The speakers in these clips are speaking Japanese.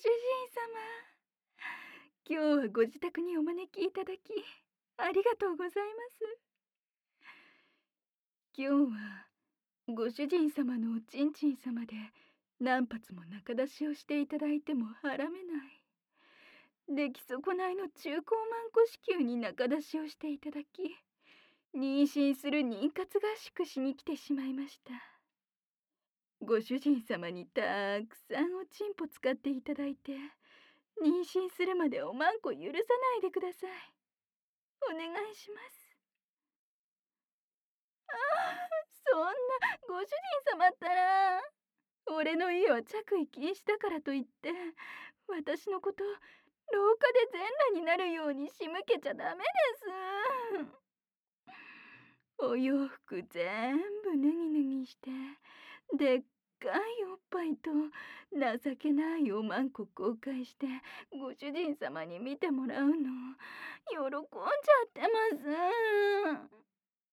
主人様、今日はご自宅にお招きいただき、ありがとうございます。今日は、ご主人様のおちんちん様で、何発も中出しをしていただいてもはらめない。出来損ないの中高万古子宮に中出しをしていただき、妊娠する妊活合宿しに来てしまいました。ご主人様にたくさんおちんぽ使っていただいて、妊娠するまでおまんこ許さないでください。お願いします。そんな、ご主人様ったら、俺の家は着衣禁止だからといって、私のこと、廊下で全裸になるように仕向けちゃダメです。お洋服全部脱ぎ脱ぎして、でっかいおっぱいと情けないおまんこ公開して、ご主人様に見てもらうの、喜んじゃってます。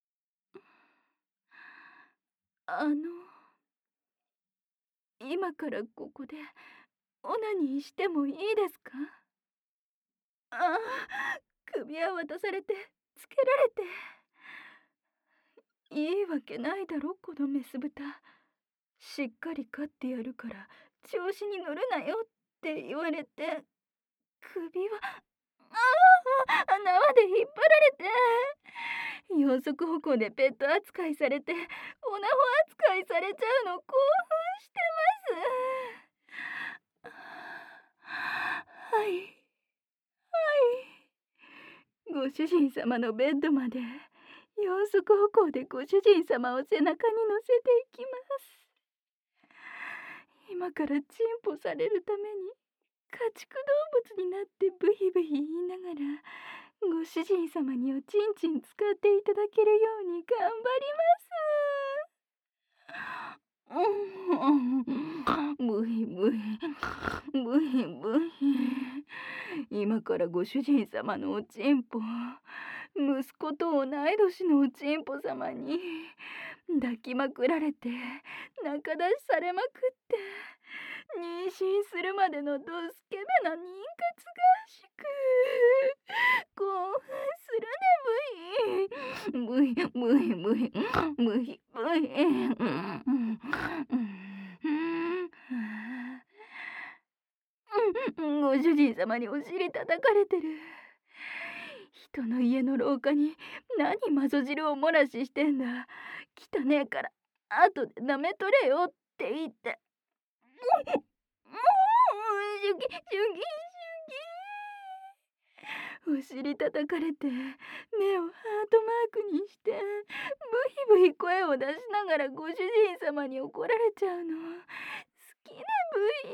今からここでオナニーしてもいいですか？ああ、首輪渡されて、つけられて。いいわけないだろ、このメス豚。しっかり飼ってやるから、調子に乗るなよって言われて、首輪、縄で引っ張られて、四足歩行でペット扱いされて、オナホ扱いされちゃうの興奮してます。はい、はい。ご主人様のベッドまで、四足歩行でご主人様を背中に乗せていきます。今からチンポされるために、家畜動物になってブヒブヒ言いながら、ご主人様におちんちん使っていただけるように頑張ります。ブヒブヒ、ブヒブヒ。今からご主人様のおちんぽ、息子と同い年のおちんぽ様に抱きまくられて、仲出しされまくって、妊娠するまでのドスケベな妊活合宿。興奮するね、ブヒ。ブヒブヒブヒ、ブヒブヒ。ご主人様にお尻叩かれてる。人の家の廊下に何マゾ汁を漏らししてんだ。汚ねえから後で舐めとれよって言って。シュキシュキシュキ。お尻叩かれて目をハートマークにして、ブヒブヒ声を出しながらご主人様に怒られちゃうの。好きね、ブヒ。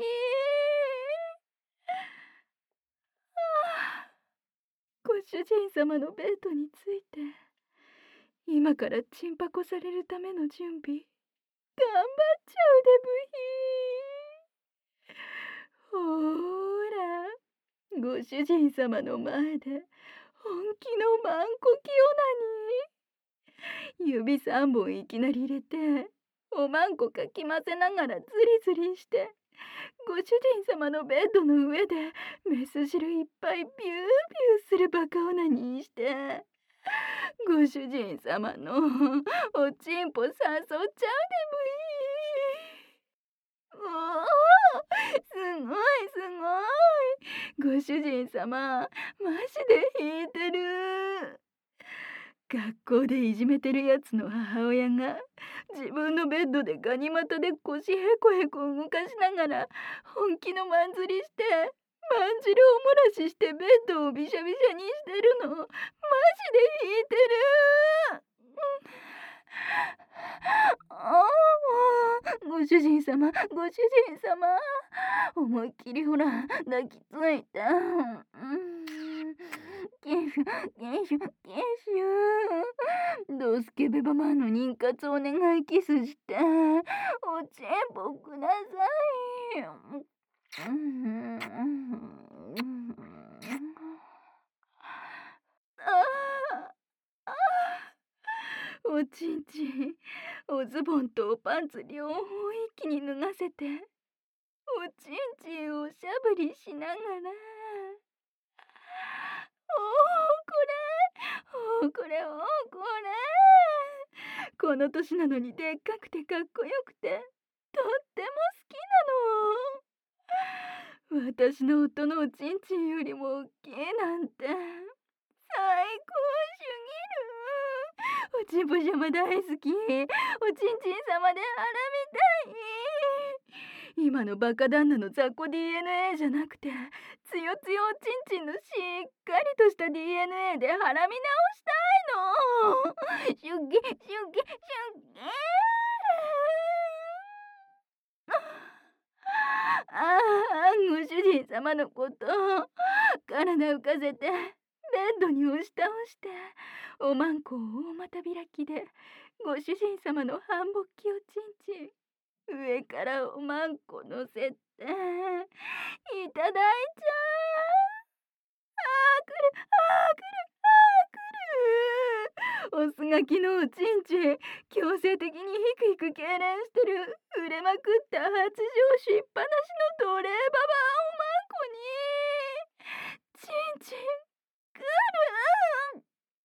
ご主人様のベッドについて、今からチンパコされるための準備、頑張っちゃうでブヒ。ほーら、ご主人様の前で本気のマンコキオナニー。指3本いきなり入れて、おまんこかき混ぜながらズリズリして、ご主人様のベッドの上でメス汁いっぱいビュービューするバカオナニーして、ご主人様のおちんぽ誘っちゃうでブイ。おお、すごいすごい。ご主人様、マジで引いてる。学校でいじめてるやつの母親が自分のベッドでガニ股で腰へこへこ動かしながら本気のマン釣りして、まんじるを漏らししてベッドをびしゃびしゃにしてるの。マジで引いてる。ああ、ご主人様、ご主人様、思いっきりほら抱きついて。キュシュキュシュキュシュ。ドスケベババアの妊活お願いキスして、おちんぽください。ああ、おちんちん、おズボンとおパンツ両方一気に脱がせて、おおちんちんをしゃぶりしながら、おおこれこの年なのにでっかくてかっこよくてとっても好きなの。私の夫のおちんちんよりも大きいなんて最高すぎる。おちんぽじゃま大好き。おちんちん様で腹みたい。今のバカ旦那の雑魚 DNA じゃなくて、つよつよおちんちんのしっかりとした DNA で腹み直したいの。シュッゲシュッゲシュッゲ。ああ、ご主人様のこと体浮かせてベッドに押し倒して、おまんこを大股開きでご主人様の半勃起おちんちん上からおまんこ乗せていただいちゃう。あー来るあー来るあー来る。おすがきのおちんちん強制的にひくひく痙攣してる売れまくった発情しっぱなしの奴隷ババアおまんこにちんちん来る。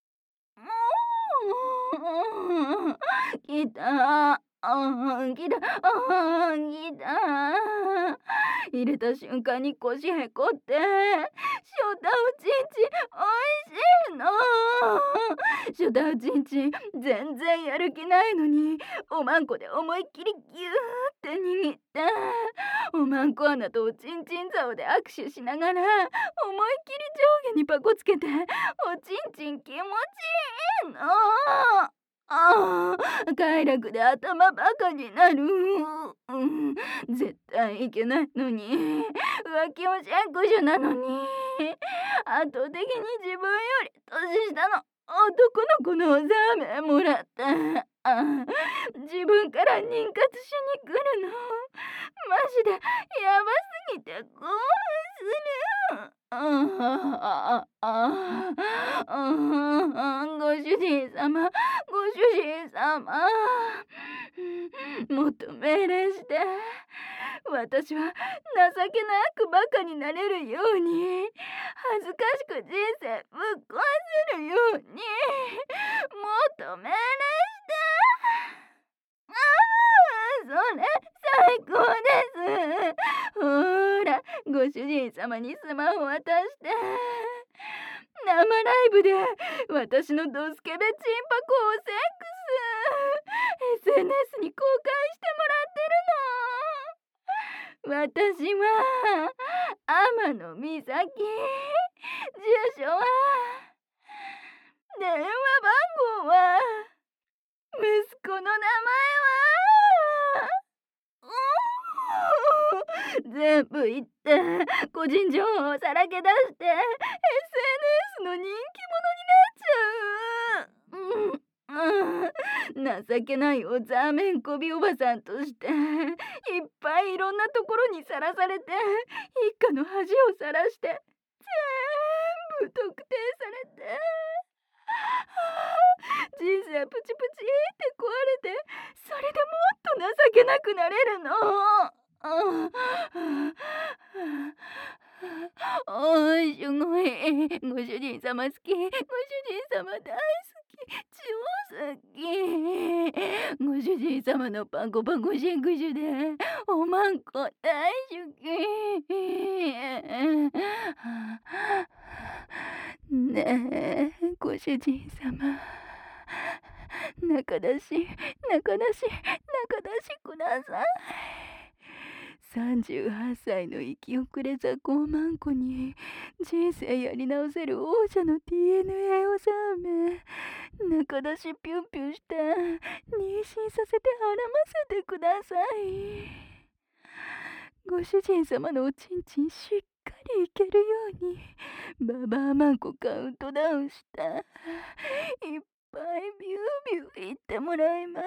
もう来た来た来た。入れた瞬間に腰へこってしょたおちんちんおいしいの。しょたおちんちん全然やる気ないのにおまんこで思いっきりギューって握っておまんこ穴とおちんちん竿で握手しながら思いっきり上下にパコつけておちんちん気持ちいいの。快楽で頭バカになる。絶対いけないのに浮気もシャンクシュなのに圧倒的に自分より年下の男の子のおざめもらった。自分から妊活しに来るのマジでやばすぎて興奮する。ご主人様もっと命令して。私は情けなくバカになれるように恥ずかしく人生ぶっ壊せるようにもっと命令して。それ最高です。ほらご主人様にスマホ渡して生ライブで私のドスケベチンパコをセックス SNS に公開してもらってるの。私は天野美咲。住所は電話番号は息子の名前は全部言って個人情報をさらけ出して SNS の人気者になっちゃう。情けないおざめんこびおばさんとしていっぱいいろんなところにさらされて一家の恥をさらして全部特定されて人生プチプチって壊れてそれでもっと情けなくなれるの。おいすごいご主人様好き。ご主人様大好き。超好き。ご主人様のパコパコシェクシュでおまんこ大好き。ねえご主人様仲出しください。38歳の生き遅れ雑魚おまんこに人生やり直せる王者の DNA をさめ仲出しピュンピュンして妊娠させて孕ませてください。ご主人様のおちんちんしっかりいけるようにババアマンコカウントダウンしたいっぱいビュービュー言ってもらいます。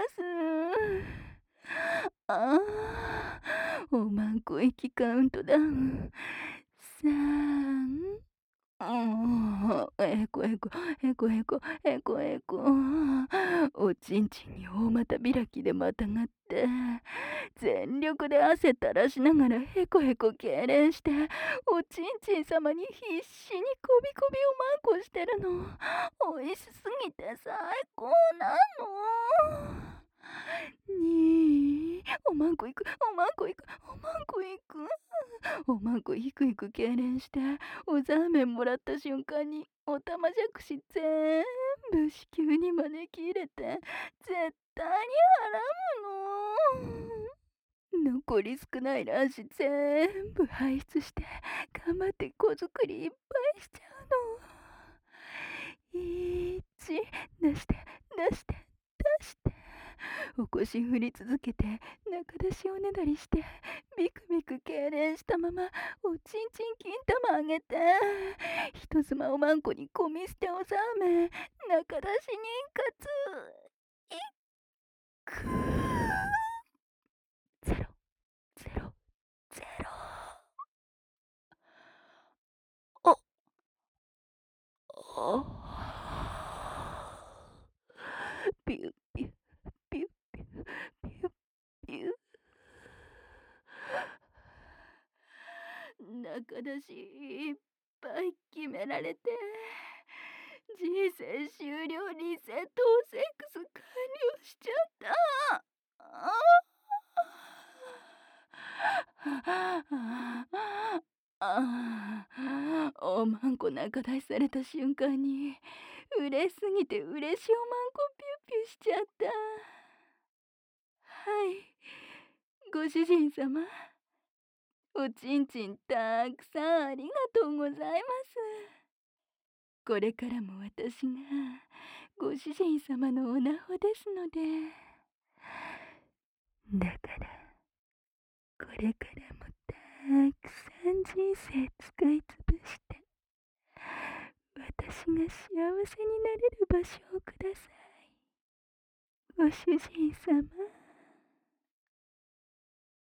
おまんこ息カウントダウン3、 えこえこ、えこえこ、えこえこ。おちんちんに大股開きでまたがって、全力で汗垂らしながらへこへこ痙攣して、おちんちん様に必死にこびこびをまんこしてるの。美味しすぎて最高なの。にー、おまんこ行く、おまんこ行く、おまんこ行く。おまんこひくひく痙攣して、おざーめんもらった瞬間におたまじゃくし全部子宮に招き入れて絶対に払うの。残り少ない卵子全部排出して頑張って子作りいっぱいしちゃうの。出して出して出して、お腰振り続けて中出しおねだりしてビクビク痙攣したままおちんちん金玉あげて人妻おまんこに込み捨ておさめ中出し妊活いくゼロゼロゼロ。おおピュピュピュピュピュピュ。中出しいっぱい決められて人生終了リセットセックス完了しちゃった。おまんこ中出しされた瞬間に嬉しすぎて嬉しおまんこピュピュしちゃった。はい、ご主人様、おちんちんたくさんありがとうございます。これからも私がご主人様のおなほですので。だからこれからもたくさん人生使いつぶして私が幸せになれる場所をください。ご主人様。